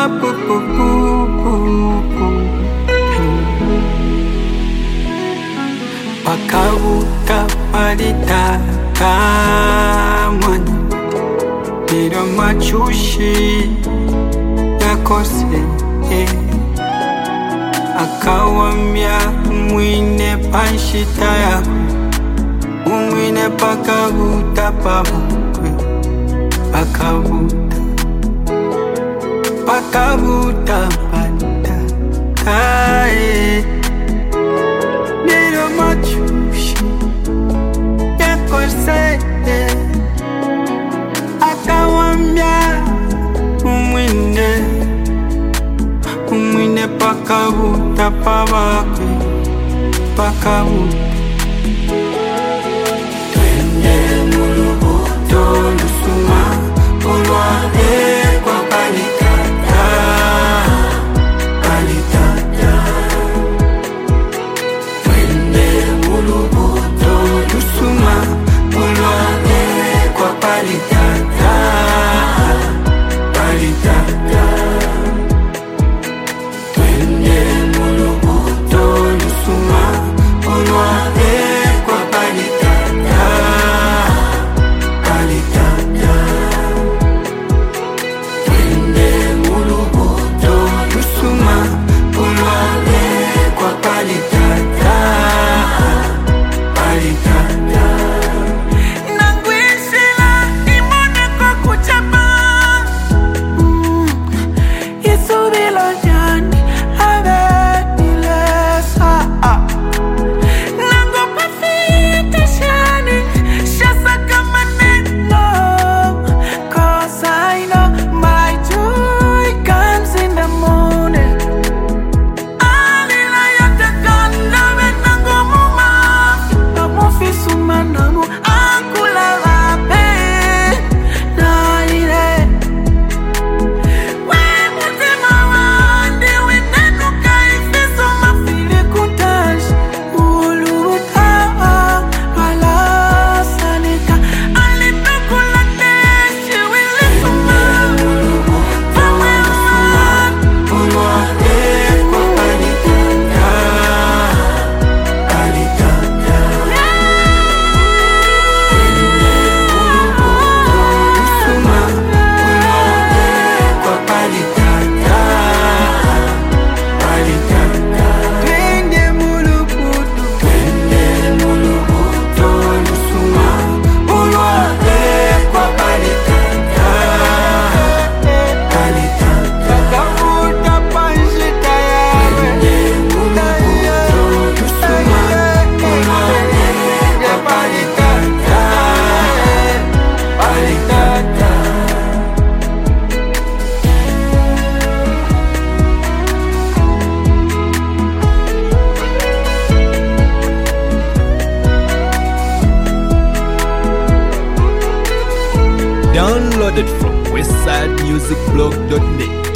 Pakavuta palita kamwanya Niro machushi yakose Akawambia mwine panshita yako Umwine pakavuta pabukwe Pakavuta palita kae Niro machushi yakose Akawambia umwine pakavuta pabakwe Pakavuta Twende mulubuto lusuma Ulwale kwa palitata Twende mulubuto lusuma Ulwale kwa palitata Twende mulubuto lusuma Ulwale kwa palitata Twende mulubuto lusuma Ulwale kwa palitata Nangwishila imone kwa kuchapa Yisubila jani abetilesa Nango pafita shani Shasaka maneno Cause I know my joy comes in the morning Alila yatakanda venango muma Namufi sumanamu akula rape Naire Wemutema wande wenenu kaifiso mafile kutash Ulubuta wala salika Alipekula teshi wili suma Ulwale kwa palitata Lusuma Ulwale kwa palitata Twende mulubuto lusuma Ulwale kwa palitata Pakavuta panshita yawe Mulubuto lusuma Ulwale kwa palitata Downloaded from westsidemusicblog.net.